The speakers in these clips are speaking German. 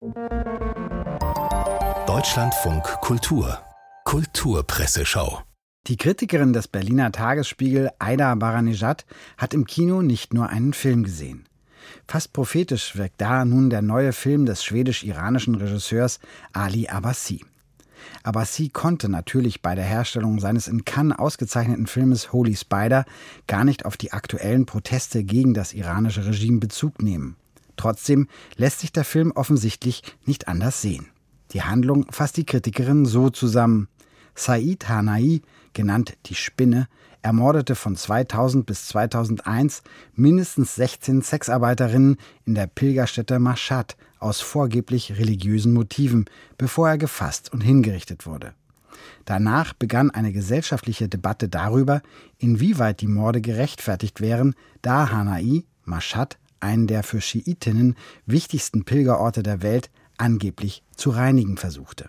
Deutschlandfunk Kultur Kulturpresseschau. Die Kritikerin des Berliner Tagesspiegel, Aida Baranejad, hat im Kino nicht nur einen Film gesehen. Fast prophetisch wirkt da nun der neue Film des schwedisch-iranischen Regisseurs Ali Abbasi. Abbasi konnte natürlich bei der Herstellung seines in Cannes ausgezeichneten Filmes Holy Spider gar nicht auf die aktuellen Proteste gegen das iranische Regime Bezug nehmen. Trotzdem lässt sich der Film offensichtlich nicht anders sehen. Die Handlung fasst die Kritikerin so zusammen: Said Hanai, genannt die Spinne, ermordete von 2000 bis 2001 mindestens 16 Sexarbeiterinnen in der Pilgerstätte Mashhad aus vorgeblich religiösen Motiven, bevor er gefasst und hingerichtet wurde. Danach begann eine gesellschaftliche Debatte darüber, inwieweit die Morde gerechtfertigt wären, da Hanai Mashhad, einen der für Schiitinnen wichtigsten Pilgerorte der Welt, angeblich zu reinigen versuchte.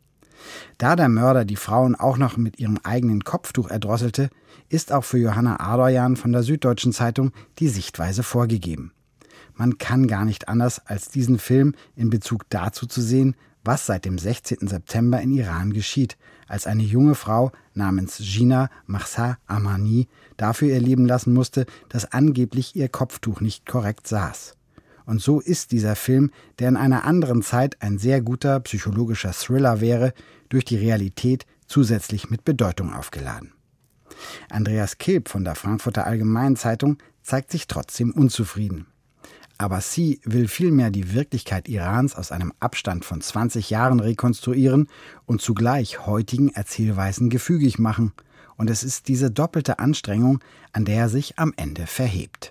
Da der Mörder die Frauen auch noch mit ihrem eigenen Kopftuch erdrosselte, ist auch für Johanna Ardorjan von der Süddeutschen Zeitung die Sichtweise vorgegeben. Man kann gar nicht anders, als diesen Film in Bezug dazu zu sehen, was seit dem 16. September in Iran geschieht, als eine junge Frau namens Jina Mahsa Amini dafür ihr Leben lassen musste, dass angeblich ihr Kopftuch nicht korrekt saß. Und so ist dieser Film, der in einer anderen Zeit ein sehr guter psychologischer Thriller wäre, durch die Realität zusätzlich mit Bedeutung aufgeladen. Andreas Kilb von der Frankfurter Allgemeinen Zeitung zeigt sich trotzdem unzufrieden. Abbasi will vielmehr die Wirklichkeit Irans aus einem Abstand von 20 Jahren rekonstruieren und zugleich heutigen Erzählweisen gefügig machen. Und es ist diese doppelte Anstrengung, an der er sich am Ende verhebt.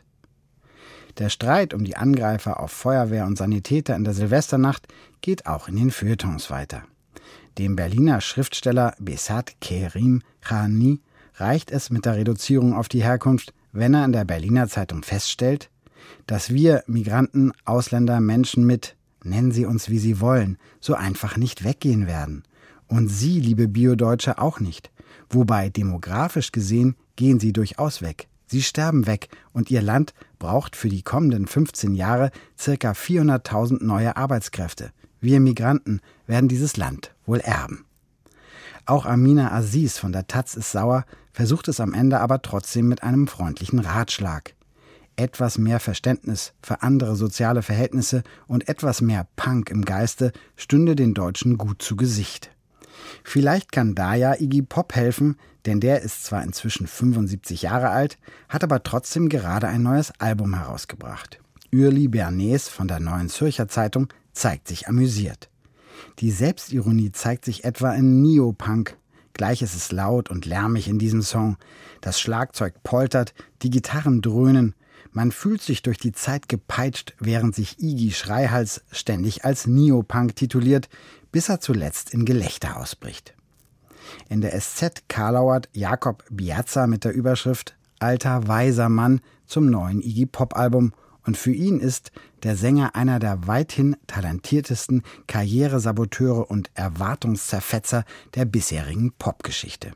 Der Streit um die Angreifer auf Feuerwehr und Sanitäter in der Silvesternacht geht auch in den Feuilletons weiter. Dem Berliner Schriftsteller Behzad Kerim Khani reicht es mit der Reduzierung auf die Herkunft, wenn er in der Berliner Zeitung feststellt, dass wir Migranten, Ausländer, Menschen mit, nennen Sie uns wie Sie wollen, so einfach nicht weggehen werden. Und Sie, liebe Bio-Deutsche, auch nicht. Wobei demografisch gesehen gehen Sie durchaus weg. Sie sterben weg und Ihr Land braucht für die kommenden 15 Jahre ca. 400.000 neue Arbeitskräfte. Wir Migranten werden dieses Land wohl erben. Auch Amina Aziz von der taz ist sauer, versucht es am Ende aber trotzdem mit einem freundlichen Ratschlag. Etwas mehr Verständnis für andere soziale Verhältnisse und etwas mehr Punk im Geiste stünde den Deutschen gut zu Gesicht. Vielleicht kann da ja Iggy Pop helfen, denn der ist zwar inzwischen 75 Jahre alt, hat aber trotzdem gerade ein neues Album herausgebracht. Ürli Bernays von der Neuen Zürcher Zeitung zeigt sich amüsiert. Die Selbstironie zeigt sich etwa in Neopunk. Gleich ist es laut und lärmig in diesem Song. Das Schlagzeug poltert, die Gitarren dröhnen. Man fühlt sich durch die Zeit gepeitscht, während sich Iggy Schreihals ständig als Neopunk tituliert, bis er zuletzt in Gelächter ausbricht. In der SZ karlauert Jakob Biazza mit der Überschrift »Alter, weiser Mann« zum neuen Iggy Pop-Album und für ihn ist der Sänger einer der weithin talentiertesten Karrieresaboteure und Erwartungszerfetzer der bisherigen Popgeschichte.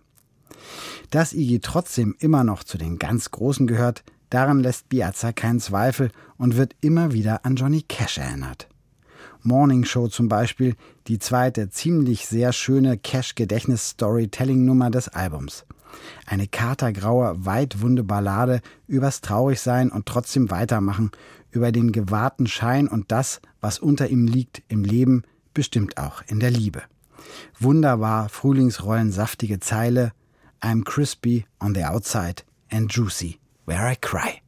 Dass Iggy trotzdem immer noch zu den ganz Großen gehört, daran lässt Biazza keinen Zweifel und wird immer wieder an Johnny Cash erinnert. Morning Show zum Beispiel, die zweite ziemlich sehr schöne Cash-Gedächtnis-Storytelling-Nummer des Albums. Eine katergraue, weitwunde Ballade übers Traurigsein und trotzdem weitermachen, über den gewahrten Schein und das, was unter ihm liegt im Leben, bestimmt auch in der Liebe. Wunderbar frühlingsrollensaftige Zeile: I'm crispy on the outside and juicy where I cry.